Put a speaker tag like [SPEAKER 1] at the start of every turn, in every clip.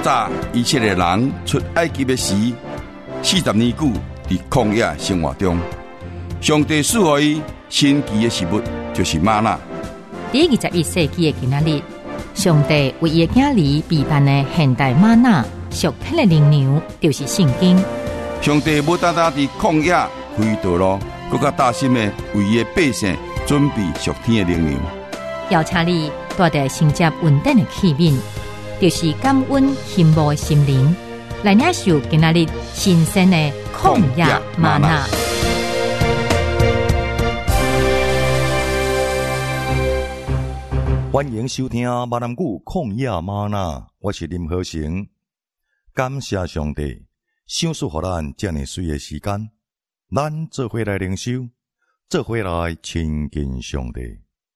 [SPEAKER 1] 早以前的人出埃及的时，40年久伫曠野生活中，上帝赐予伊神奇的食物，就是吗哪。
[SPEAKER 2] 第21世纪的今仔日，上帝为伊的囝儿备办的现代吗哪，属天的灵粮，就是圣经。
[SPEAKER 1] 上帝无单单伫曠野开道路，更加大心的为伊的百姓准备属天的灵粮。
[SPEAKER 2] 邀请你带着承接稳定的器皿，就是感恩羡慕的心灵，来领受今仔日新鲜的曠野嗎哪。
[SPEAKER 3] 欢迎收听闽南語曠野嗎哪，我是林和成。感謝上帝，賞賜予咱這麼水的時間，咱做伙來靈修，做伙來親近上帝。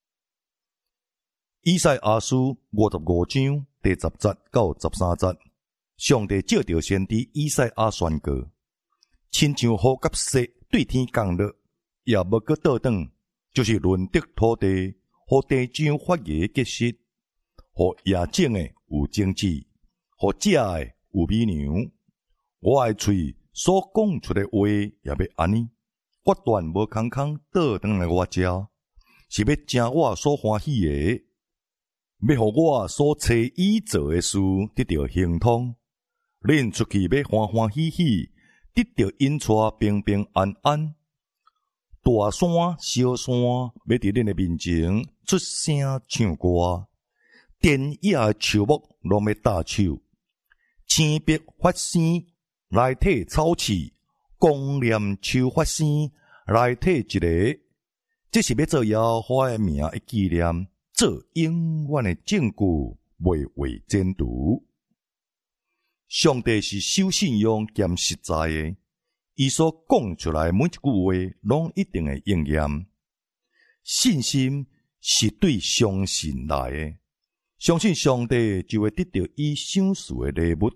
[SPEAKER 3] 以賽亞書55章第10節到13節，上帝借着先知以賽亞宣告：親像雨甲雪對天降落，也無閣倒轉，就是潤得土地，互地上發芽結實，互野種的有種子，互食的有美糧。我的喙所講出的話也要安尼，決斷無空空倒轉來我遮，是要正我所歡喜的。要互我所找伊做的事得到亨通，恁出去要歡歡喜喜，得到引帶平平安安。大山小山要佇恁的面前出聲唱歌，田野的樹木攏要打手，青碧發生來體草刺，光念樹發生來體一個，這是要做耶和華的名的紀念，做永遠的證據，袂為剪除。上帝是守信用兼實在的，伊所講出來每一句話，攏一定會應驗。信心是對相信來的，相信上帝就會得到伊賞賜的禮物。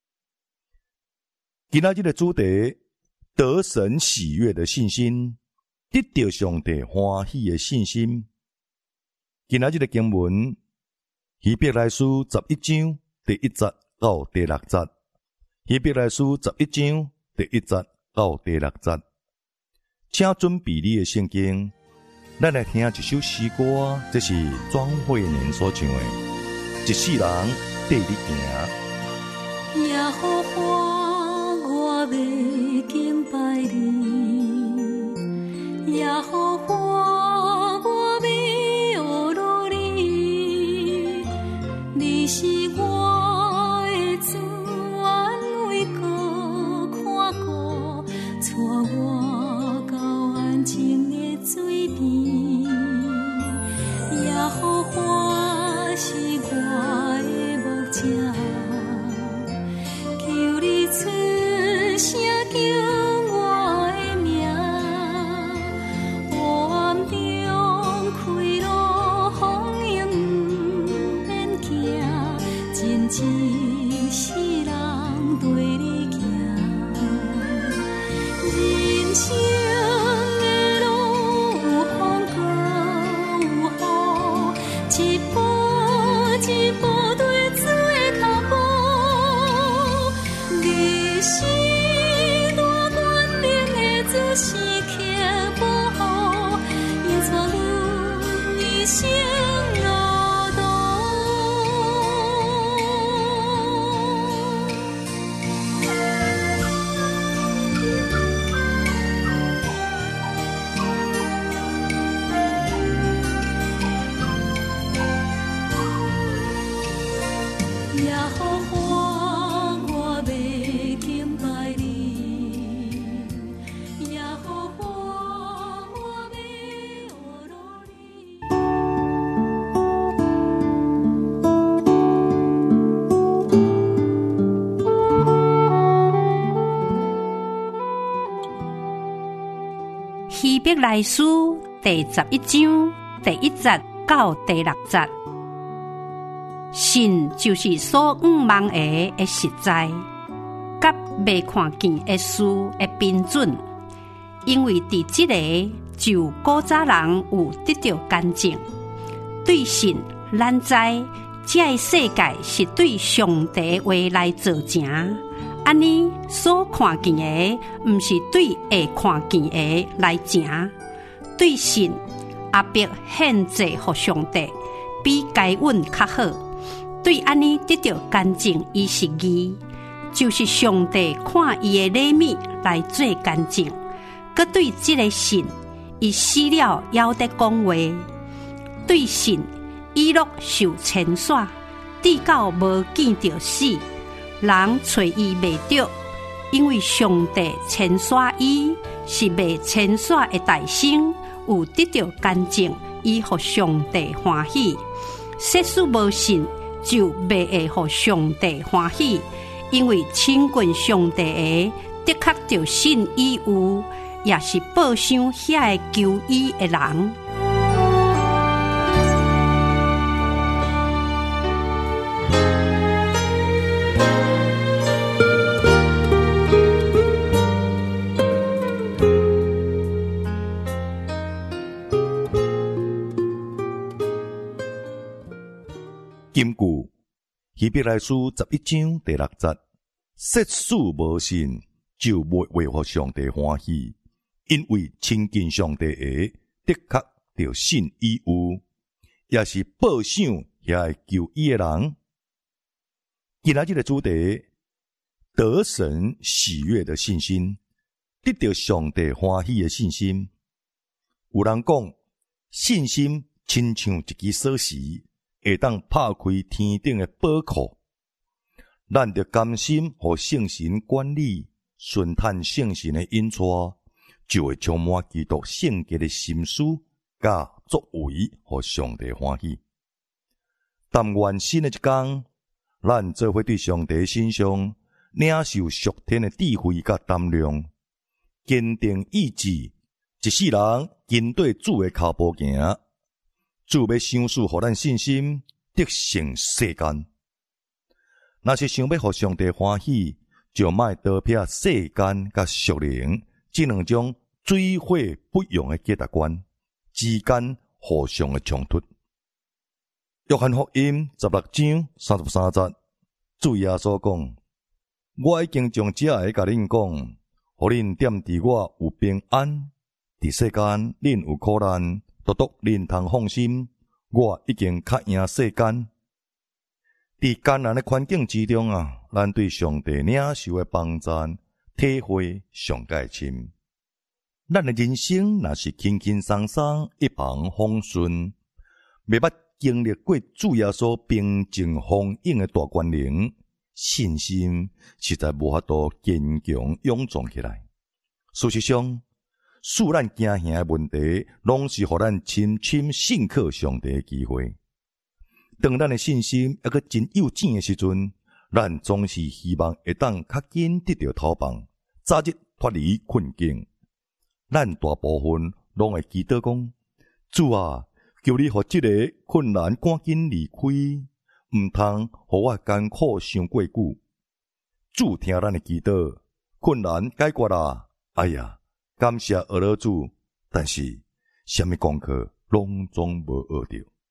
[SPEAKER 3] 今仔日的主題，得神喜悅的信心，得到上帝歡喜的信心。今仔日的經文，希伯來書11章第1節到第6節。希伯來書11章第1節到第6節。請準備你的聖經，咱來聽一首詩歌，這是莊慧年所唱的《一世人綴你行》。
[SPEAKER 4] 耶和華，我要敬拜你，耶和華。是我的主，安慰過，看顧，帶我到安靜的水邊。耶和華是我的牧者，求你出聲叫我的名，黑暗中開路風影免驚。真是人對你行，人生的路有風高有雨，一步一步對主的腳步，你是大權能的主，時刻保護，引帶阮一生。
[SPEAKER 5] 希伯來書第11章第1節到第6節，信就是所仰望的實在，甲未看見的事的標準，因為佇這個就古早人有得到乾淨。對信，咱知这个世界是对上帝话来做成，安尼所看见的，毋是对会看见的来成。对神阿伯献祭互上帝，比该稳较好。对安尼得到干净，伊是义，就是上帝看伊的礼物来做干净。佮对这个神，伊死了还得讲话。对神，以诺受牵线，直到无见着死，人找伊袂着，因为上帝牵线伊，是未牵线的大生，有得到干净，伊互上帝欢喜。世事无信，就未会互上帝欢喜，因为亲近上帝的，的确就信伊有，也是报想遐个求伊的人。
[SPEAKER 3] 金句希伯来書11章第6節，世事無信，就袂為互上帝歡喜，因為親近上帝的，的確就信伊有，也是報想遐會求伊的人。今仔日的主題，得神喜悅的信心，得到上帝歡喜的信心。有人講，信心親像一支鎖匙，會當拍開天頂的寶庫。咱着甘心互聖神管理，順探聖神的引帶，就會充滿基督聖潔的心思甲作為，互上帝歡喜。但願新的一天，咱做伙對上帝身上領受屬天的智慧甲膽量，堅定意志，一世人跟對主的腳步行。主要賞賜互咱信心，得勝世間。若是想要互上帝歡喜，就莫多撇世間甲屬靈這兩種水火不容的價值觀之間互相的衝突。約翰福音16章33節，主耶穌講：我已經將這個甲恁講，互恁踮佇我有平安。佇世間恁有苦難，獨恁通放心，我已經較贏世間。佇艱難的環境之中咱對上帝領受的幫讚，體會上介深。咱的人生若是輕輕鬆鬆，一帆風順，未捌經歷過主耶穌平靜豐盈的大權能，信心實在無法度堅強勇壯起來。事實上，使咱驚嚇的問題，攏是互咱深深信靠上帝的機會。當咱的信心還閣真幼稚的時陣，咱總是希望會當較緊得到頭幫，早日脫離困境。咱大部分攏會祈禱講：主啊，求你互這個困難趕緊離開，毋通互我艱苦傷過久。主聽咱的祈禱，困難解決啦！哎呀，感謝俄羅主，但是什麼功課攏總無學到。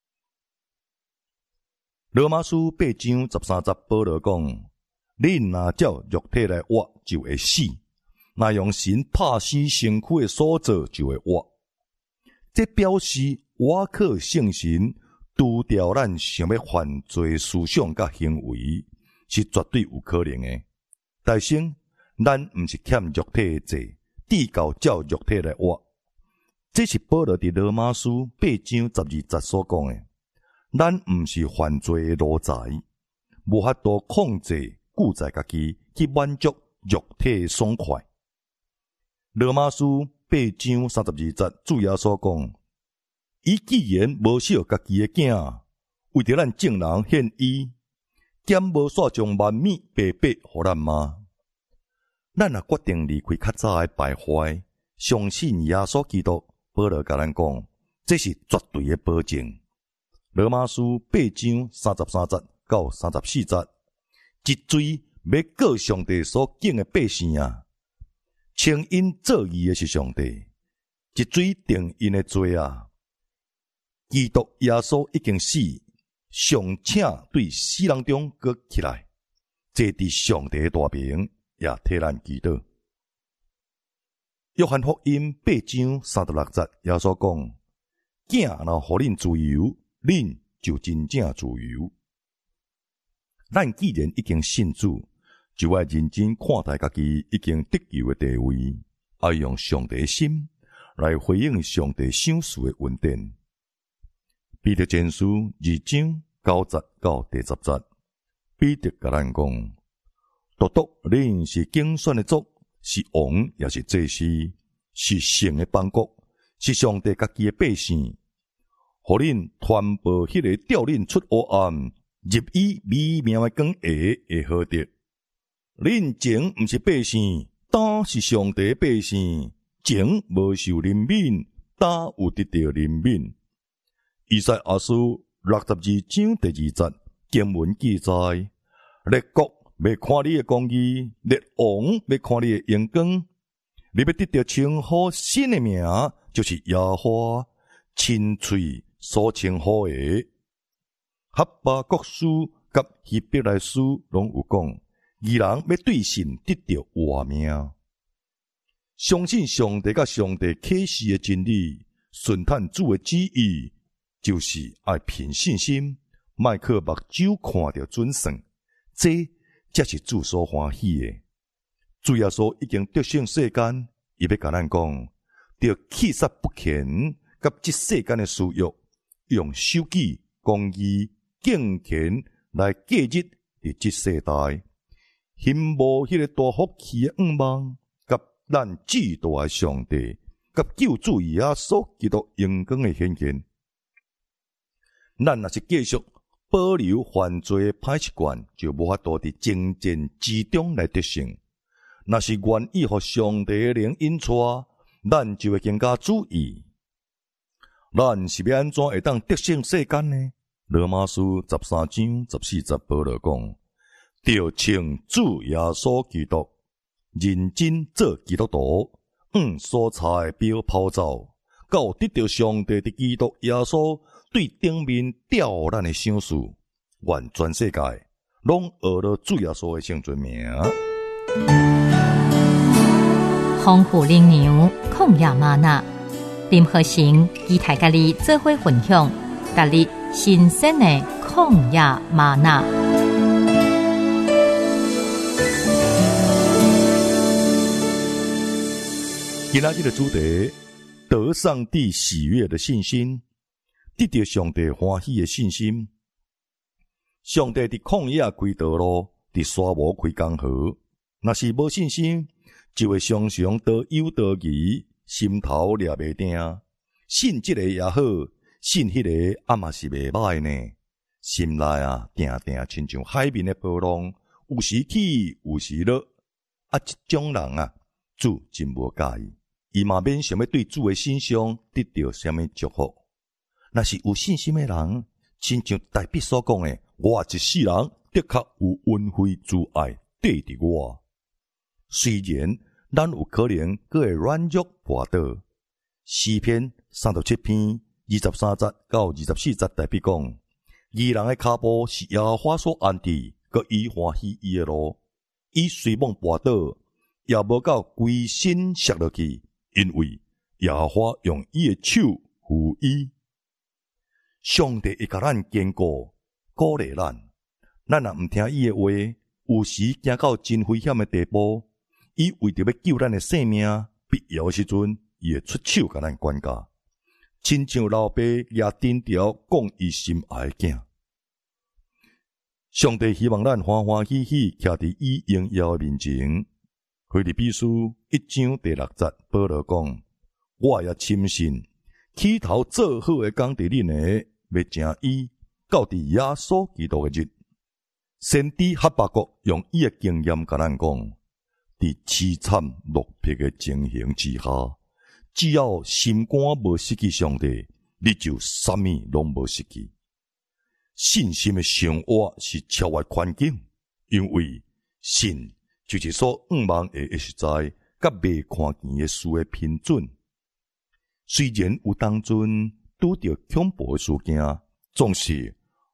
[SPEAKER 3] 羅馬書8章13節，保羅講：恁若照肉體來活，就會死；若用神拍死身軀的所做，就會活。這表示我靠聖神除掉咱想要犯罪思想甲行為，是絕對有可能的。但是咱毋是欠肉體的罪，直到照肉體來活。這是保羅佇羅馬書8章12節所講的。咱毋是犯罪的奴才，無法度控制固在家己去滿足肉體的爽快。羅馬書8章32節，主耶穌講：伊既然無惜家己的囝，為着咱眾人獻伊，兼無煞將萬物白白互咱嗎？咱若決定離開較早的敗壞，相信耶穌基督，保羅甲咱講，這是絕對的保證。羅馬書8章33節到34節，一罪要告上帝所敬的百姓稱因做義的是上帝，一罪定因的罪基督耶穌已經死， 上请对死人中搁起来，坐伫上帝大名，也替咱祈祷。约翰福音8章36节，耶稣讲：囝若互恁自由，恁就真正自由。咱既然已经信主，就要认真看待家己已经得救的地位，要用上帝的心来回应上帝赏赐的恩典。彼得前书2章9节到第10节，彼得甲咱讲：独独恁是竞选的族，是王也是祭司，是圣的邦国，是上帝家己的百姓。互恁传播迄个调恁出黑暗，入伊美妙的光下的好德。恁前毋是百姓，当是上帝的百姓，前无受怜悯，当有得到怜悯。以赛亚书62章第2節經文記載：列國要看你的公義，列王要看你的榮光。你要得到稱呼新的名，就是耶和華親嘴所稱呼的。哈巴谷書甲希伯來書攏有講，義人要對神得到活命。相信上帝甲上帝啟示的真理，順探主的旨意，就是愛憑信心，莫靠目睭看到準算，這才是主所歡喜的。主耶穌已經得勝世間，伊要甲咱講，着棄殺不虔，甲這世間的私欲，用守紀、公義、敬虔來過日佇這世代，興無迄個大福氣的願望，甲咱至大的上帝，甲救主耶穌基督榮光的顯現。咱若是繼續保留犯罪的歹習慣，就無法度佇征戰之中來得勝。若是願意互上帝的靈引帶，咱就會更加注意。咱是要安怎會當得勝世間呢？羅馬書13章14節保羅講：着稱主耶穌基督，認真做基督徒，所差的標拋走，到得到上帝的基督耶穌對頂面吊咱的賞賜，願全世界攏學了主耶穌的聖尊名。
[SPEAKER 2] 豐富靈糧，曠野嗎哪，林和成期待甲你做伙分享，甲你新鮮的曠野嗎哪。
[SPEAKER 3] 今仔日的主題：得上帝喜悅的信心，得到上帝歡喜的信心。上帝佇曠野開道路，佇沙漠開江河。若是無信心，就會常常倒憂倒疑，心頭掠袂定。信這個也好，信迄個也嘛是袂歹呢。心內定定親像海面的波浪，有時起，有時落。這種人主真無介意，伊嘛免想要對主的身上得到什麼祝福。若是有信心的人，親像大筆所講的，我一世人的確有恩惠之愛對佇我。雖然咱有可能閣會軟弱跌倒，詩篇37篇23節到24節大筆講，義人的腳步是耶和華所安置，閣伊歡喜伊的路。伊雖猛跌倒，也無到規身摔落去，因為耶和華用伊的手扶伊。上帝會甲咱堅固，鼓勵咱。咱若毋聽伊的話，有時行到真危險的地步，伊為着要救咱的性命，必要的時陣，伊會出手甲咱管教，親像老爸也頂條講伊心愛的囝。上帝希望咱歡歡喜喜徛佇伊榮耀的面前。腓立比書1章第6節，保羅講：我也深信，起頭做好的工佇恁的，要成伊到佇耶穌基督的日。先知哈巴谷用伊的經驗甲咱講，佇淒慘落魄的情形之下，只要心肝無失去上帝，你就啥物攏無失去。信心的生活是超越環境，因為信就是所仰望的實在，甲未看見的事的批准。雖然有當陣拄着恐怖的事件，總是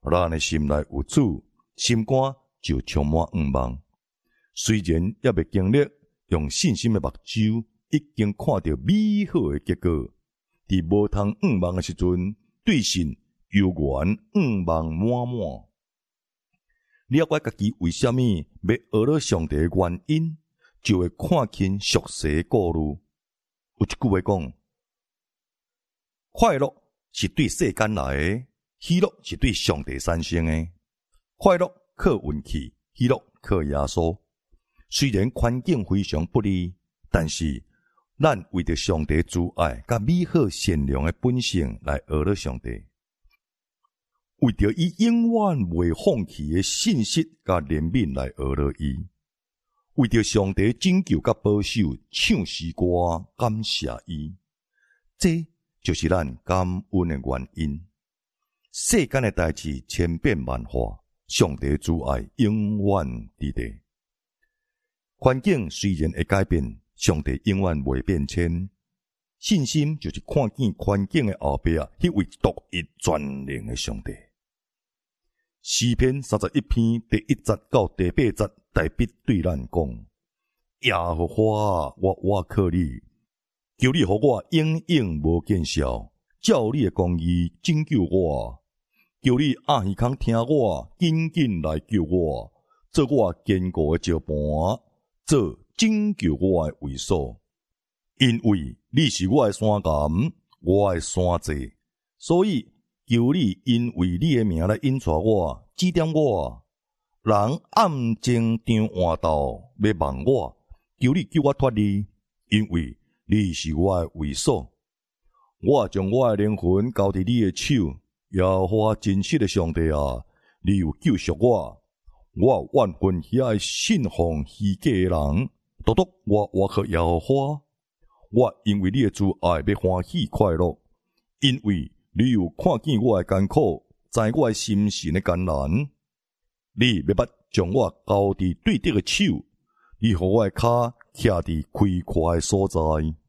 [SPEAKER 3] 咱的心内有主，心肝就充满愿望。虽然也未经历用信心的目睭，已经看到美好的结果。伫无通愿望的时阵，对神犹原愿望满满。了解家己为什么要学了上帝的原因，就会看清俗世故路。有一句话讲：快乐是对世间来的，喜乐是对上帝产生的。快乐靠运气，喜乐靠耶稣。虽然环境非常不利，但是咱为着上帝主爱甲美好善良的本性来学了上帝，为着伊永远袂放弃的信息甲怜悯来学了伊，为着上帝拯救甲保守唱诗歌感谢伊，这就是咱感恩的原因。世间的代志千变万化，上帝主爱永远伫地。环境虽然会改变，上帝永远袂变迁。信心就是看见环境的后壁迄位独一全能的上帝。诗篇31篇第1节到第8节，大笔对咱讲：耶和华，我靠你，求你予我永永无见效，照你的公义拯救我。求你阿耳孔听我，紧紧来救我，做我坚固的石盘，做拯救我的位所。因为你是我的山岩，我的山寨，所以求你因为你的名来引带我，指点我。人暗前张换道要望我，求你救我脱离，因为你是我的位所。我将我的灵魂交伫你的手，耶和华真实的上帝啊，你有救赎我。我怨恨遐信奉虚假的人，独独我靠耶和华。我因为你的主爱要欢喜快乐，因为你有看见我的艰苦，知我的心神的艰难。你要将我交伫对得的手，你予我的脚徛伫开阔的所在。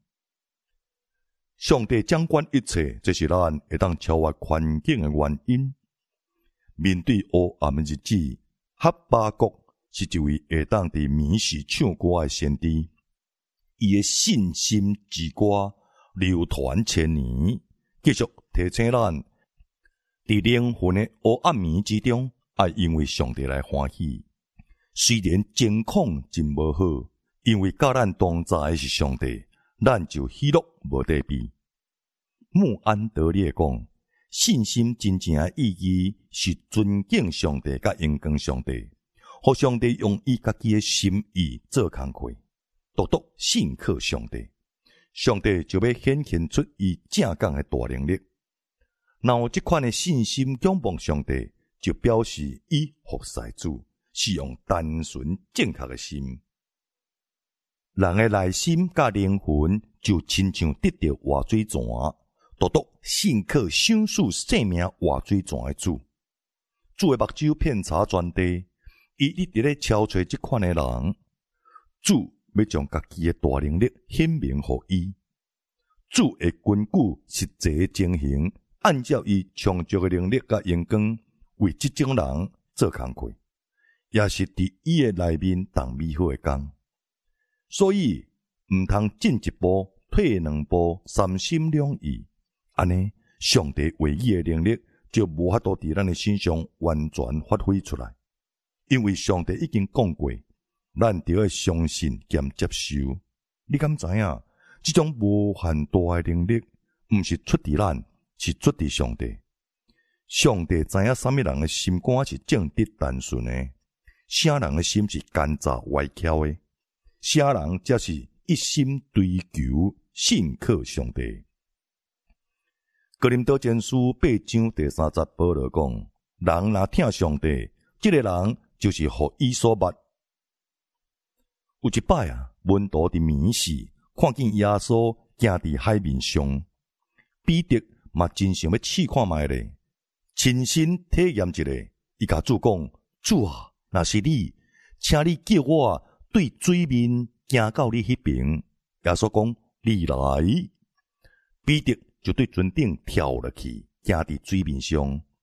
[SPEAKER 3] 上帝掌管一切，这是咱会当超越环境的原因。面对黑暗的日子，哈巴谷是一位会当伫暝时唱歌的先知。伊的信心之歌流传千年，继续提醒咱，伫灵魂的黑暗暝之中，爱因为上帝来欢喜。虽然情况真无好，因为甲咱同在的是上帝，咱就喜乐无得比。穆安德烈讲，信心真正的意义是尊敬上帝甲荣光上帝，互上帝用伊家己的心意做工课。独独信靠上帝，上帝就要显现出伊正港的大能力。若有这款的信心仰望上帝，就表示伊服侍主是用单纯正确的心。人的内心甲灵魂就亲像得到活水泉，独独信靠享受生命活水泉的主。主的目睭遍查全地，伊一直咧敲找这款的人。主要将家己的大能力显明予伊，主会根据实际的情形，按照伊充足的能力甲荣光，为这种人做工课，也是伫伊的内面动美好的工。所以毋通进一步，退两步，三心两意，安尼上帝唯一的能力就无法度伫咱的身上完全发挥出来，因为上帝已经讲过。咱就要相信兼接受。你敢知影？这种无限大的能力，毋是出伫咱，是出伫上帝。上帝知影啥物人的心肝是正直单纯的，啥人的心是奸诈歪巧的，啥人则是一心追求信靠上帝。哥林多前书8章第3节，保罗讲：人若听上帝，这个人就是互伊所捌。有一摆门徒伫暝时看见耶稣行伫海面上，彼得嘛真想要试看卖咧，亲身体验一下。伊甲主讲：主啊，若是你，请你叫我对水面行到你迄边。耶稣讲：你来。彼得就对船顶跳落去，行伫水面上。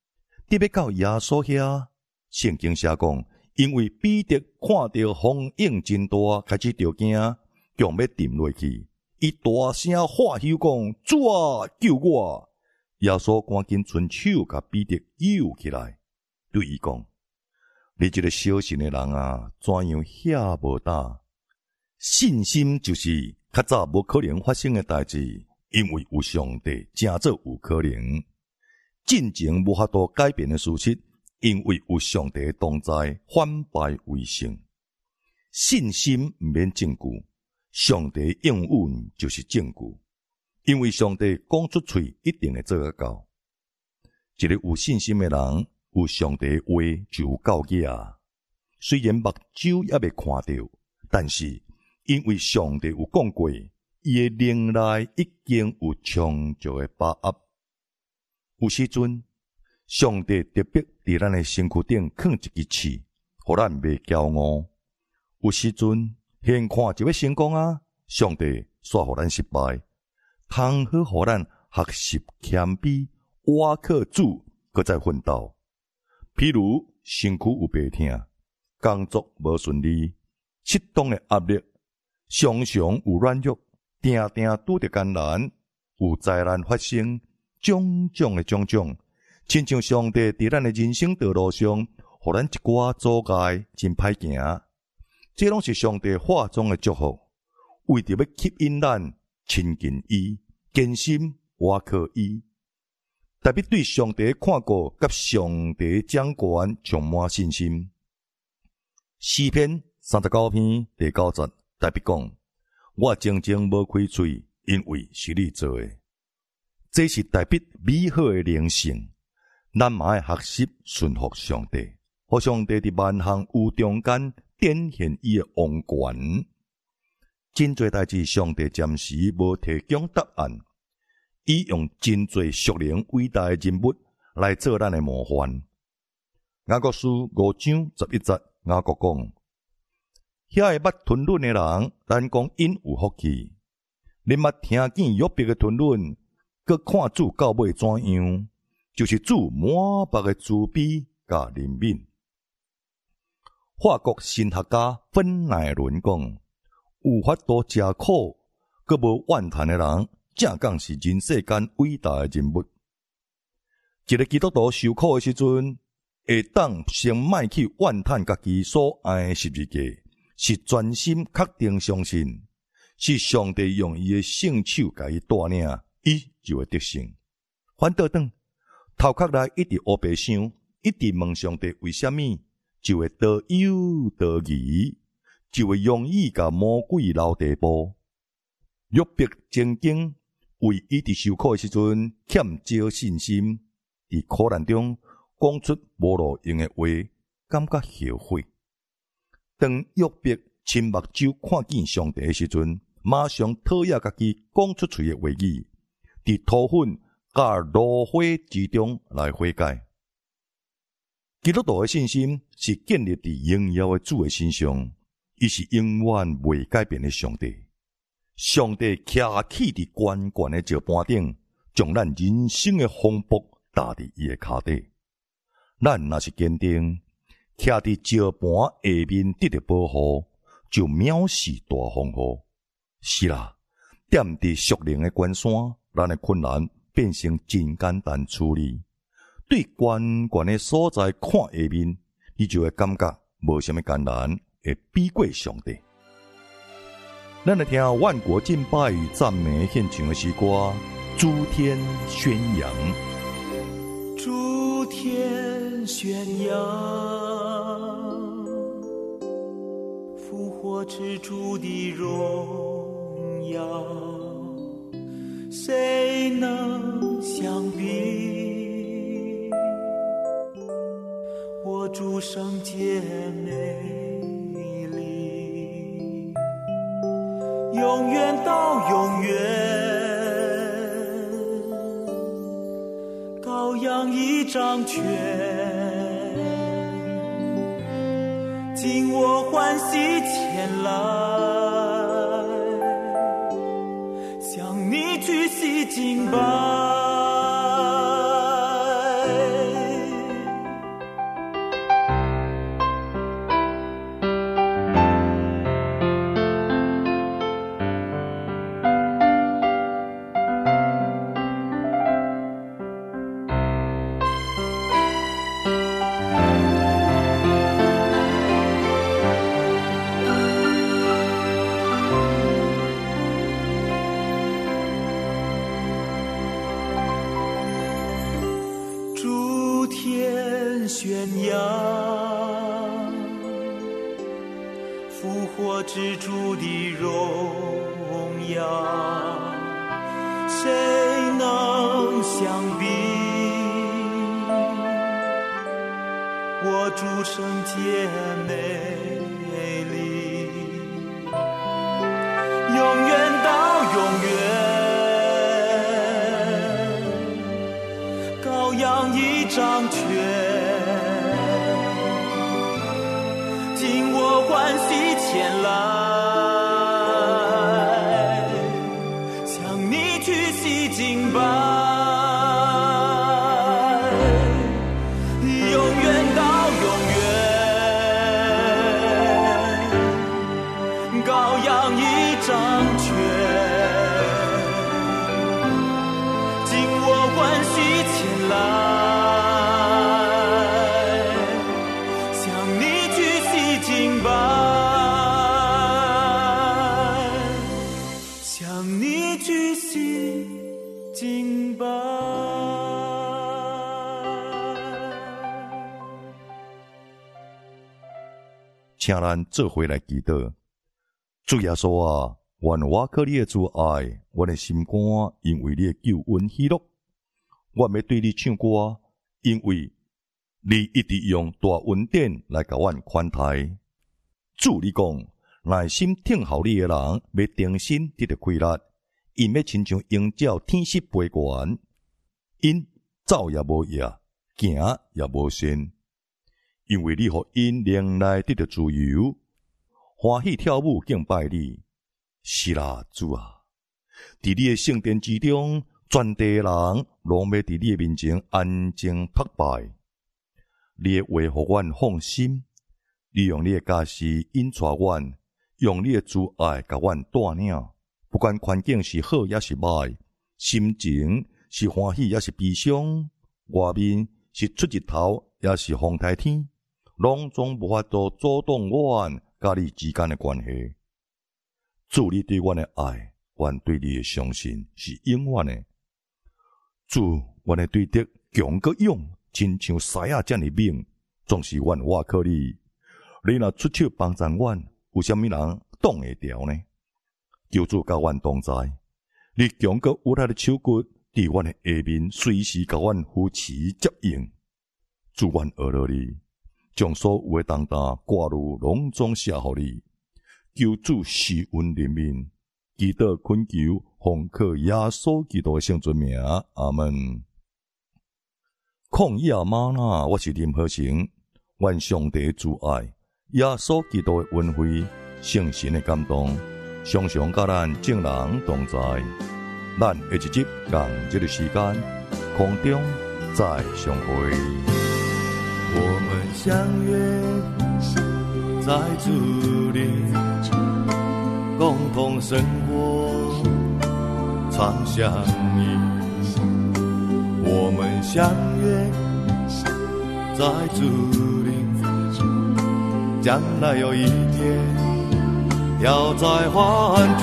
[SPEAKER 3] 特别到耶稣遐，圣经写讲，因为彼得看到风影真大，开始着惊，强要沉落去。伊大声喊休讲：主啊，救我！耶稣赶紧伸手甲彼得救起来，对伊讲：你这个小信的人啊，怎样遐无胆？信心就是较早无可能发生的代志，因为有上帝，真做有可能。进前无法度改变的事实，因为有上帝的同在，反败为胜。信心毋免证据，上帝应允就是证据。因为上帝讲出嘴，一定会做得到。一个有信心的人，有上帝的话就有够额。虽然目睭也未看到，但是因为上帝有讲过，伊的灵内已经有充足的把握。有时阵，上帝特别伫咱的身躯顶放一支刺，互咱袂骄傲。有时阵，先看就要成功啊，上帝煞互咱失败。通好互咱学习谦卑，倚靠主，搁再奋斗。譬如身躯有病痛，工作无顺利，适当的压力，常常有软弱，定定拄着艰难，有灾难发生，种种，亲像上帝伫咱的人生道路上，互咱一寡阻碍，真歹行。这拢是上帝话中的祝福，为着要吸引咱亲近伊，坚心倚靠伊，特别对上帝看顾甲上帝掌权充满信心。诗篇39篇第9节特别讲：我静静无开嘴，因为是你做的。这是代表美好的灵性，咱嘛要学习顺服上帝，互上帝伫万项有中间展现伊的王权。真侪代志，上帝暂时无提供答案，伊用真侪属灵伟大的人物来做咱的模范。雅各书5章11节，雅各讲：遐个捌吞论的人，咱讲因有福气。你捌听见约伯的吞论，搁看主到尾怎样？就是主满腹的慈悲甲怜悯。法国神学家芬奈伦讲：有法度吃苦，搁无怨叹的人，正讲是人世间伟大的人物。一个基督徒受苦的时阵，会当先莫去怨叹家己所爱的十字架，是专心确定相信，是上帝用伊的圣手甲伊带领，伊就会得胜。反倒转，头壳内一直黑白想，一直问上帝为什么，就会得忧得疑，就会容易甲魔鬼留地步。约伯曾经为伊伫受苦的时阵欠少信心，伫苦难中讲出无路用的话，感觉后悔。当约伯亲目睭看见上帝的时阵，马上讨厌家己讲出嘴的话语，伫土粉甲炉火之中来悔改。基督徒的信心是建立伫荣耀的主的身上，伊是永远袂改变的上帝。上帝徛起伫悬悬的石板顶，将咱人生的风暴搭伫伊的脚底。咱若是坚定，徛伫石盘下面得到保护，就藐视大风雨。是啦，踮伫属灵的关山，咱的困难变成真简单处理。对悬悬的所在看下面，你就会感觉无什么艰难，会比过上帝。咱来听万国敬拜与赞美献唱的诗歌，诸天宣扬。
[SPEAKER 6] 诸天宣扬，复活之主的荣耀，谁能相比？我主圣洁美丽，永远到永远，羔羊已掌权，今我欢喜前来，向你举起敬拜。 宣扬，复活之主的荣耀，谁能相比？我主圣洁美丽，永远到永远，羔羊已掌权，今我欢喜前来，向你屈膝敬拜，永远到永远，羔羊已掌权，今我欢喜前来。
[SPEAKER 3] 请咱做伙来祈祷。主耶稣啊，愿我靠你的主爱，我的心肝因为你的救恩喜乐。我要对你唱歌，因为你一直用大恩典来甲阮款待。主你讲，耐心听候你的人，要定心得到快乐，因要亲像鹰鸟天势飞悬，因走也无野，行也无限。因为你互因灵内得到自由，欢喜跳舞敬拜你。是啦，主啊，伫你的圣殿之中，全地人拢要伫你的面前安静崇拜。你的话互阮放心，你用你的家事引带阮，用你的主爱甲阮带领。不管环境是好也是歹，心情是欢喜也是悲伤，外面是出日头也是风台天。拢总无法度阻挡阮甲你之间的关系。主你对阮的爱，阮对你的相信是永远的。主，阮的对得强个勇，亲像狮仔这样猛，总是阮倚靠你。你若出手帮助阮，有啥物人挡会牢呢？求主甲阮同在，你强个有力的手骨伫阮的下面，随时甲阮扶持接应。主，阮学了你。将所有的重担挂入拢总卸互你，求主施恩怜悯，祈祷恳求，奉靠耶稣基督的圣尊名，阿门。曠野吗哪，我是林和成，愿上帝主爱，耶稣基督的恩惠，圣神的感动，常常甲咱众人同在。咱下一集同这个时间，空中再相会。
[SPEAKER 6] 我们相约在主里，共同生活，常相依。我们相约在主里，将来有一天要再欢聚，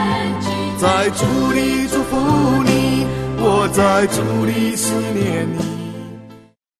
[SPEAKER 6] 在主里祝福你，我在主里思念你。